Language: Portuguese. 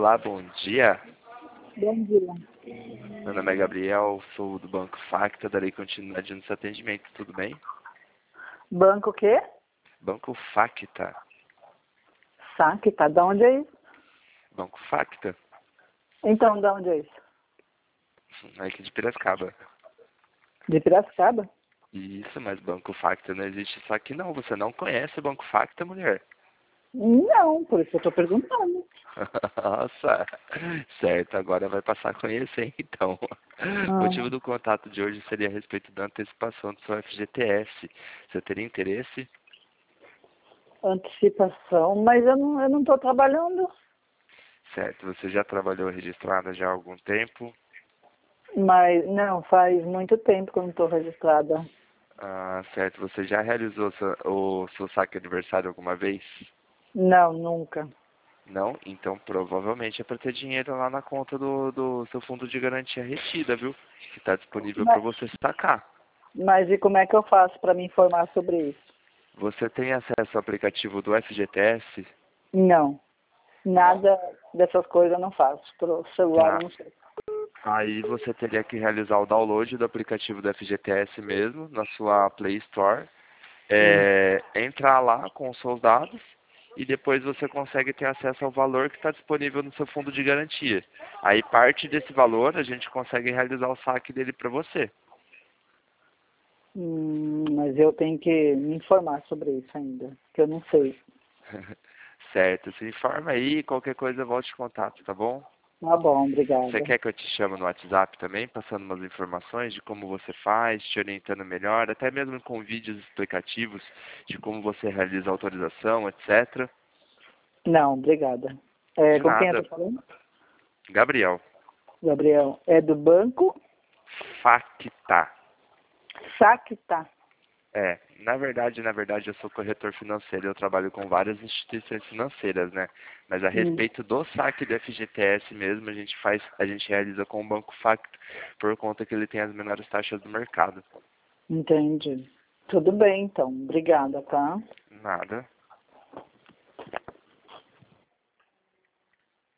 Olá, bom dia. Bom dia. Meu nome é Gabriel, sou do Banco Facta, darei continuidade no seu atendimento, tudo bem? Banco o quê? Banco Facta. Saque, tá? De onde é isso? Banco Facta? Então, de onde é isso? É aqui de Piracicaba. De Piracicaba? Isso, mas Banco Facta não existe só aqui não. Você não conhece o Banco Facta, mulher? Não, por isso que eu tô perguntando. Nossa, certo, agora vai passar a conhecer então. O Ah, motivo do contato de hoje seria a respeito da antecipação do seu FGTS. Você teria interesse? antecipação, mas eu não tô trabalhando. Certo, você já trabalhou registrada já há algum tempo? Mas, não, faz muito tempo que eu não tô registrada. Ah, certo, você já realizou o seu saque aniversário alguma vez? Não, nunca. Não? Então provavelmente é para ter dinheiro lá na conta do seu fundo de garantia retida, viu? Que está disponível para Mas, você sacar. mas e como é que eu faço para me informar sobre isso? Você tem acesso ao aplicativo do FGTS? Não, Não. nada dessas coisas eu não faço. Pro celular eu Tá. não sei. Aí você teria que realizar o download do aplicativo do FGTS mesmo, na sua Play Store. Hum. Entrar lá com os seus dados e depois você consegue ter acesso ao valor que está disponível no seu fundo de garantia. Aí parte desse valor a gente consegue realizar o saque dele para você. Mas eu tenho que me informar sobre isso ainda, que eu não sei. Certo, se informa aí, qualquer coisa volte em contato, tá bom? Tá bom, Você obrigada. quer que eu te chame no WhatsApp também, passando umas informações de como você faz, te orientando melhor, até mesmo com vídeos explicativos de como você realiza a autorização, etc. Não, obrigada. De Com quem eu nada. tô falando? Gabriel, Gabriel. É do banco Facta. Sacta. Na verdade, eu sou corretor financeiro, eu trabalho com várias instituições financeiras, né? Mas a Hum, respeito do saque do FGTS mesmo, a gente realiza com o Banco Facto, por conta que ele tem as menores taxas do mercado. entendi. Tudo bem, então. Obrigada, tá? Nada.